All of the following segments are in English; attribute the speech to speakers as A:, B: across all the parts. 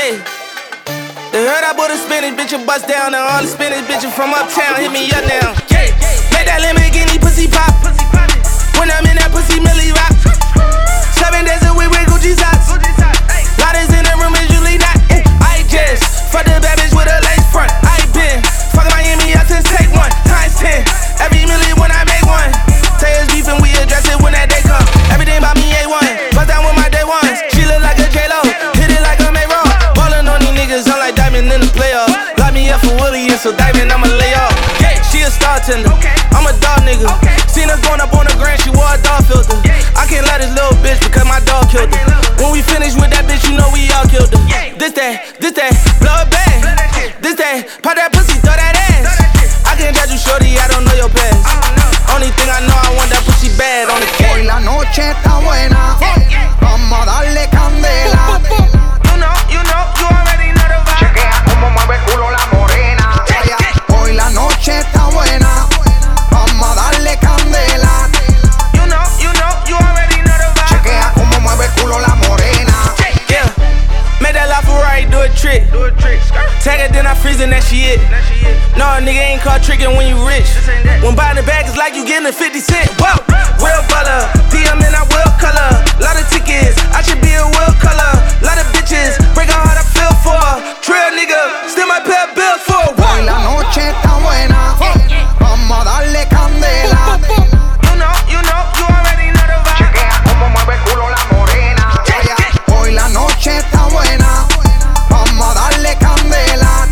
A: Yeah. They heard I bought a Spanish bitch and bust down, and all the Spanish bitches from uptown hit me up now. Yeah. Make that Lamborghini pussy pop. When I'm in that pussy, Millie rock. 7 days a week with Gucci socks. Loudest in the room is usually not. I just fuck the bad bitch with a lace front. I been fucking Miami up since take one. Times 10. Every milli when I make one. Tails beef and we address it when that day come. Everything about me A1. Bust down with my day ones. She look like a J-Lo. Hit it like a May-Ro. Ballin' on these niggas, I'm like Diamond in the playoff. Lock me up for Willie and so Diamond I'ma lay off. Yeah, she a star tender. I'm a dog nigga. Seen her going up on the grand, she wore a dog filter. I can't let this little bitch because my dog killed her. When we finish with that bitch, you know we all killed her. This that, blow it back. This that, pop that pussy, throw that ass. I can't judge you, shorty, I don't know your past. Only thing I know, I want that pussy bad on the cat.
B: Hoy la noche está buena, vamos a darle candela.
A: You already know the vibe.
B: Chequea cómo mueve el culo la morena. Hoy la noche está buena, vamos a darle candela.
A: You already know the vibe.
B: Chequea cómo mueve el culo la morena.
A: Yeah, make that LaFerrari do a trick. Tag it, then I freeze and that she it. No, nigga ain't caught tricking when you rich. When buying the bag, it's like you getting a 50 cent. Whoa, real butter, DM and I will color. Lot of tickets, I should be a will color. Lot of bitches, break her heart, I feel for her. Trail nigga, still my pay bills for her.
B: Hoy la noche está buena, vamos a darle candela.
A: You already know the vibe.
B: Chequea cómo mueve el culo la morena. Hoy la noche está buena, vamos a darle candela.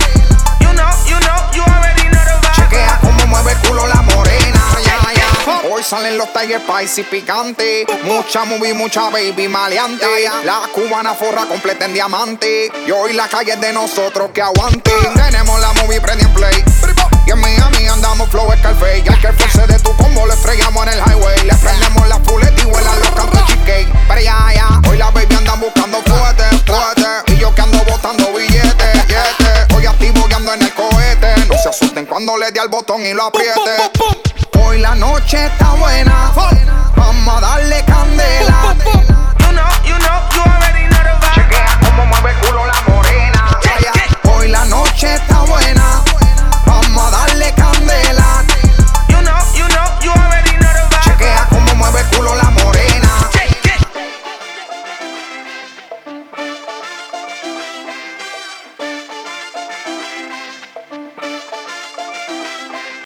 A: You already know the vibe.
B: Chequea cómo mueve el culo la morena. Hoy salen los Tiger Spicy picantes. Mucha movie, mucha baby maleante. La cubana forra completa en diamante. Y hoy la calle es de nosotros que aguante. Tenemos la movie prendida en play. Y en Miami andamos flow Scarface. Y al que force de tu combo le estrellamos en el highway. Le prendemos la fulet y vuelan los cantos cheesecake. Pero ya, hoy la baby andan buscando fuerte. Y yo que ando botando billetes. Hoy activo que ando en el cohete. No se asusten cuando le dé al botón y lo apriete. Hoy la noche está buena,